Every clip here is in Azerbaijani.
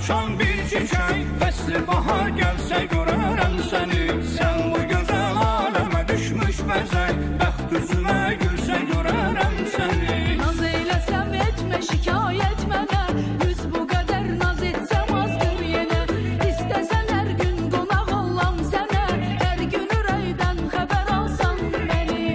açan bir çiçek, fesli bahar gelse görürüm seni. Sen bu güzel aleme düşmüş bezek, bəxt üzüme gülse görürüm seni. Naz eylesem etme şikayet mənə, yüz bu kadar naz etsem azdır yenə. İstesen her gün qonaq olam sənə, her gün ürəkdən xəbər alsan məni.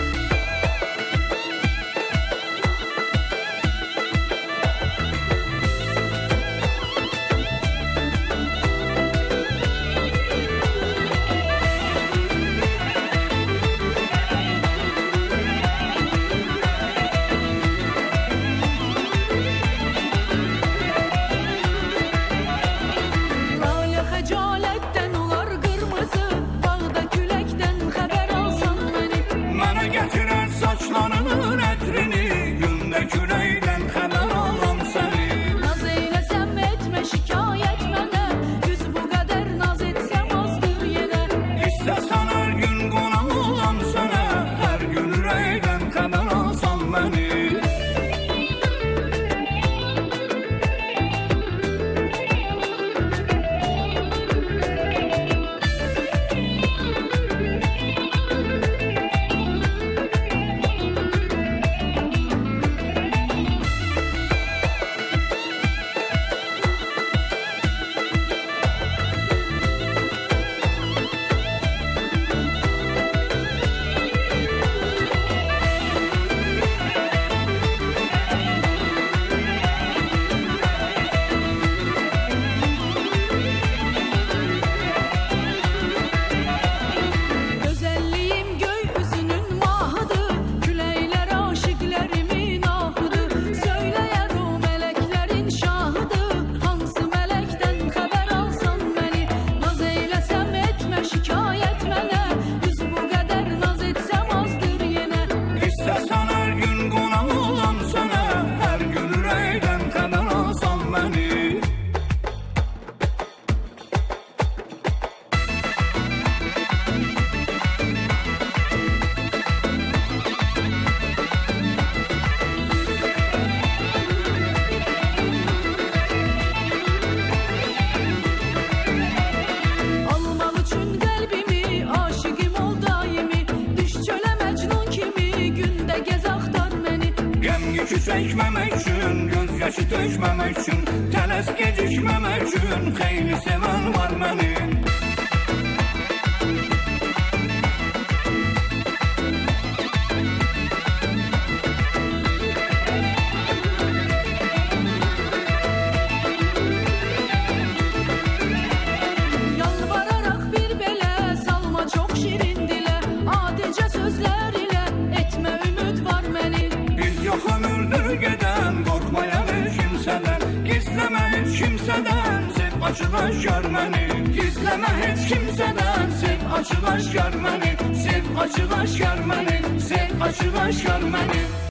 Saçlarının ətrini, gündə küləkdən xəbər alam səni. Naz eylesem etme şikayet mənə, yüz bu kadar naz etsem azdır yenə. İstəsən hər gün qonaq olam sənə, hər gün ürəkdən xəbər alsan məni. Çəkməmək üçün, göz yaşı tökməmək üçün, tələs gecikməmək üçün, xeyli sevən var mənim. Yalvararaq bir belə salma çox şirin dilə, adicə sözlər ilə etmə ümid var mənim. Biz yox ömürdür gedən, qorxmayan heç kimsədən, gizləmə heç kimsədən, sev açıq-aşkar məni. Gizləmə heç kimsədən, sev açıq-aşkar məni, sev açıq-aşkar məni, sev açıq-aşkar məni.